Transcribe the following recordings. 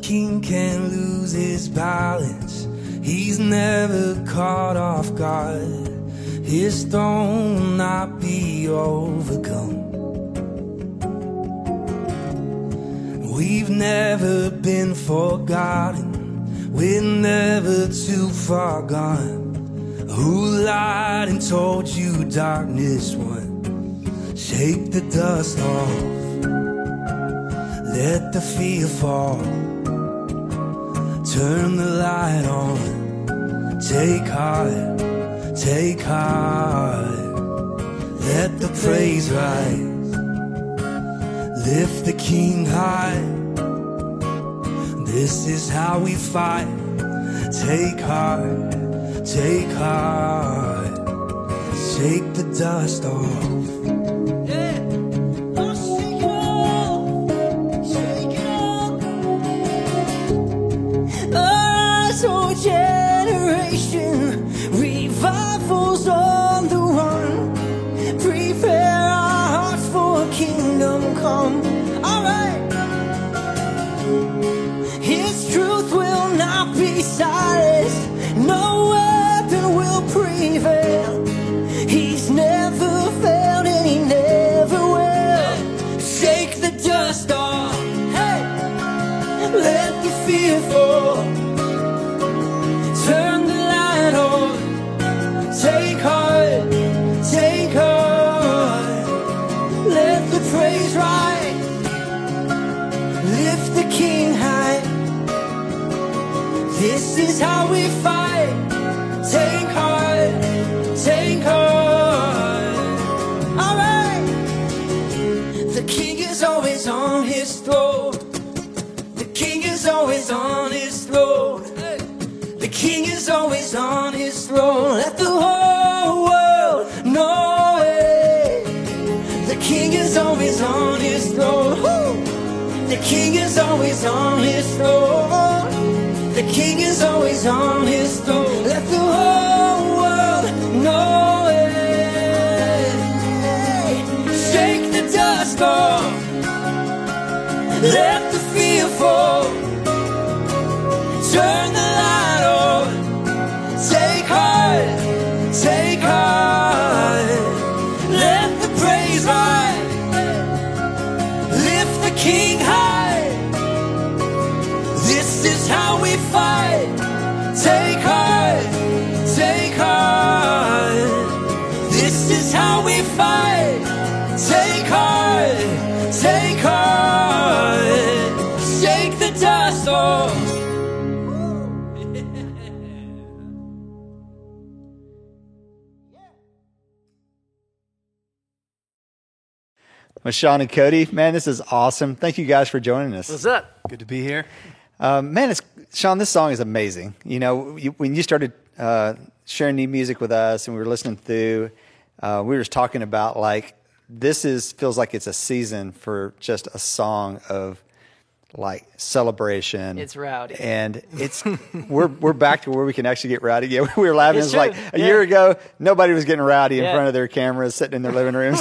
king can lose his balance. He's never caught off guard. His throne will not be overcome. We've never been forgotten. We're never too far gone. Who lied and told you darkness won? Shake the dust off. Let the fear fall. Turn the light on. Take heart, take heart. Let the praise rise. Lift the king high. This is how we fight. Take heart, take heart. Shake the dust off. Generation, revivals on the run. Prepare our hearts for kingdom come. Alright. His truth will not be silenced. No weapon will prevail. He's never failed and he never will. Shake the dust off. Hey. Let the fear fall. Turn the light on. Take heart, take heart. Let the praise rise. Lift the king high. This is how we fight. Take heart, take heart. Alright. The king is always on his throne. The king is always on his throne. The king is always on his throne. Let the whole world know it. The king is always on his throne. Woo! The king is always on his throne. The king is always on his throne. Let the whole world know it. Shake the dust off. Let the fear fall. Turn the light on. Take heart, take heart. Let the praise rise. Lift the king high. This is how we fight. Take heart, take heart. This is how we fight. Take heart, take heart. Shake the dust off. Well, Sean and Cody, man, this is awesome. Thank you guys for joining us. What's up? Good to be here. Man, Sean, this song is amazing. You know, when you started sharing new music with us and we were listening through, we were just talking about like, feels like it's a season for just a song of like celebration. It's rowdy. And we're back to where we can actually get rowdy. Yeah, we were laughing. It's It was true. like a year ago, nobody was getting rowdy in Yeah. front of their cameras, sitting in their living rooms.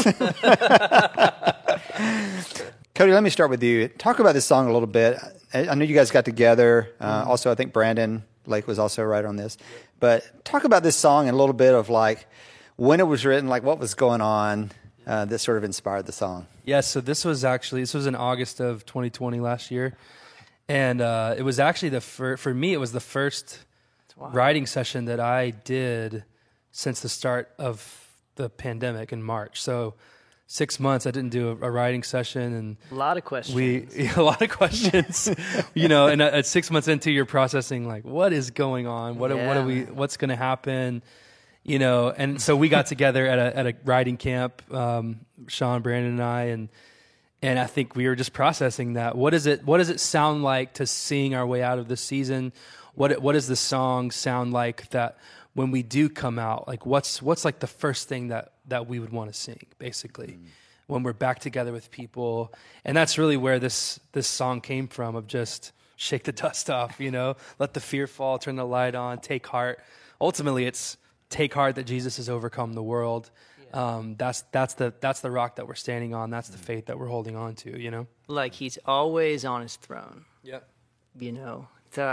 Cody, let me start with you. Talk about this song a little bit. I know you guys got together. Also, I think Brandon Lake was also right on this. But talk about this song and a little bit of like when it was written, like what was going on that sort of inspired the song. Yeah, so this was in August of 2020 last year. And it was actually for me, it was the first writing session that I did since the start of the pandemic in March. So 6 months I didn't do a writing session, and A lot of questions. a lot of questions, you know, and at 6 months into you're processing like, what is going on? What's going to happen? You know, and so we got together at a writing camp, Sean, Brandon, and I, and I think we were just processing that. What does it sound like to sing our way out of this season? What does the song sound like that when we do come out? Like what's like the first thing that we would want to sing, basically, when we're back together with people? And that's really where this song came from, of just shake the dust off, you know, let the fear fall, turn the light on, take heart. Ultimately, it's take heart that Jesus has overcome the world. That's the rock that we're standing on. That's the faith that we're holding on to, you know? Like he's always on his throne. Yep. you know,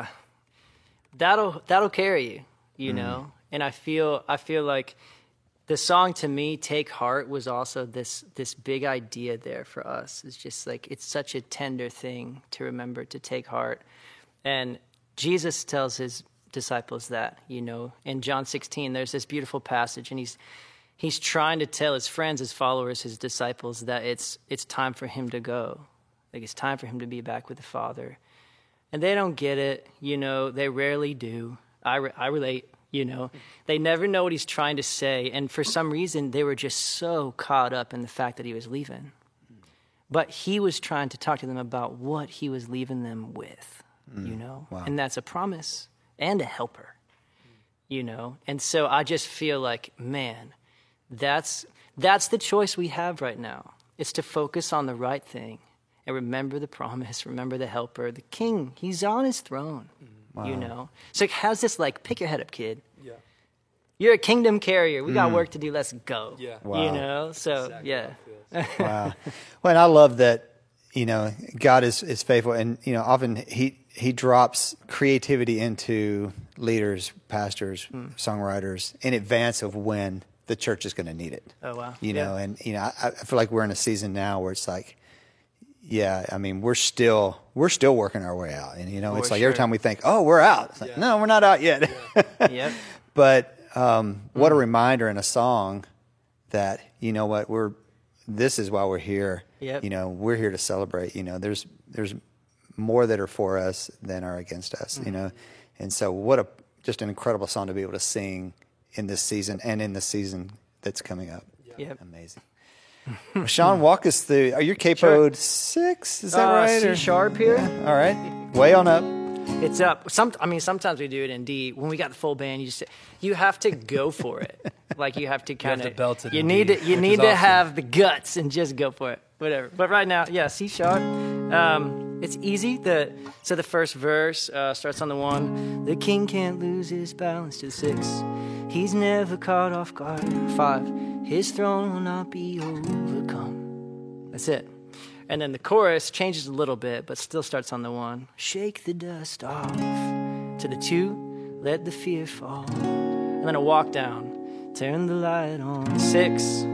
that'll carry you, you know. And I feel like the song to me, Take Heart, was also this big idea there for us. It's just like, it's such a tender thing to remember to take heart. And Jesus tells his disciples that, you know, in John 16, there's this beautiful passage, and he's trying to tell his friends, his followers, his disciples that it's time for him to go. Like, it's time for him to be back with the Father. And they don't get it, you know, they rarely do. I relate. You know, they never know what he's trying to say. And for some reason, they were just so caught up in the fact that he was leaving. But he was trying to talk to them about what he was leaving them with, you know. Wow. And that's a promise and a helper, you know. And so I just feel like, man, that's the choice we have right now. It's to focus on the right thing and remember the promise, remember the helper, the king. He's on his throne. Wow. You know, so how's this like? Pick your head up, kid. Yeah, you're a kingdom carrier. We got work to do. Let's go. Yeah, wow. You know. So exactly, yeah. Wow. Well, and I love that. You know, God is faithful, and you know, often He drops creativity into leaders, pastors, songwriters in advance of when the church is going to need it. Oh wow. You know, and you know, I feel like we're in a season now where it's like, yeah, I mean, we're still working our way out, and you know, it's like every time we think, oh, we're out, it's like, no, we're not out yet. Yep. But what a reminder in a song that, you know what, this is why we're here. Yep. You know, we're here to celebrate. You know, there's more that are for us than are against us. You know, and so just an incredible song to be able to sing in this season and in the season that's coming up. Yep. Amazing. Well, Sean, walk us through. Are you capoed 6? Is that right? C sharp here. Yeah. All right. Way on up. It's up. Sometimes we do it in D. When we got the full band, you have to go for it. Like you have to kind of belt it. You need to have the guts and just go for it. Whatever. But right now, yeah, C sharp. It's easy. So the first verse starts on the 1. The king can't lose his balance. To the 6. He's never caught off guard. 5. His throne will not be overcome. That's it. And then the chorus changes a little bit, but still starts on the 1. Shake the dust off. To the 2, let the fear fall. And then a walk down. Turn the light on. 6,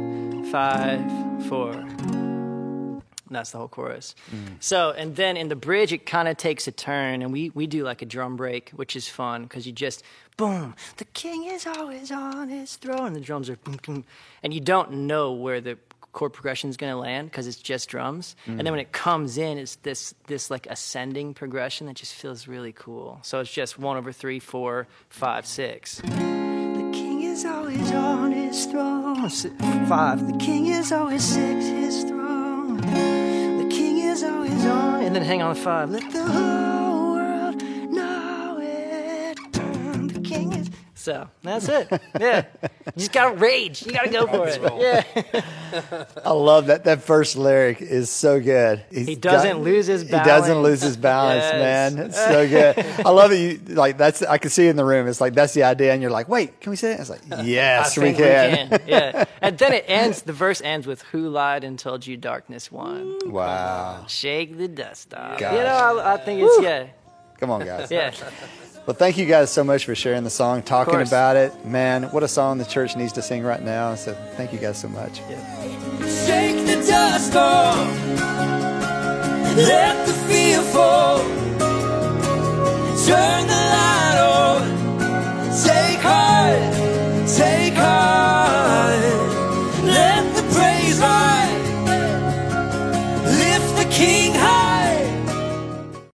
5, 4. And that's the whole chorus. So, and then in the bridge, it kind of takes a turn, and we do like a drum break, which is fun, because you just, boom, the king is always on his throne, and the drums are boom, boom, and you don't know where the chord progression is going to land, because it's just drums, and then when it comes in, it's this like ascending progression that just feels really cool. So it's just 1/3, 4, 5, 6. The king is always on his throne. 5, the king is always 6, his throne. The king is always on. And then hang on 5. Let the whole world know it. The king is. So that's it. Yeah. You just gotta rage. You gotta go for it. Yeah. I love that. That first lyric is so good. He doesn't lose his balance. He doesn't lose his balance, Yes. man. It's so good. I love it. You like that's. I can see it in the room. It's like that's the idea, and you're like, wait, can we say it? It's like, yes, I we think can. Yeah. And then it ends. The verse ends with "Who lied and told you darkness won." Wow. Shake the dust off. Gosh. You know, I think it's yeah. Come on, guys. Yeah. Well, thank you guys so much for sharing the song, talking course. about it. Man, what a song the church needs to sing right now. So thank you guys so much. Shake the dust off. Let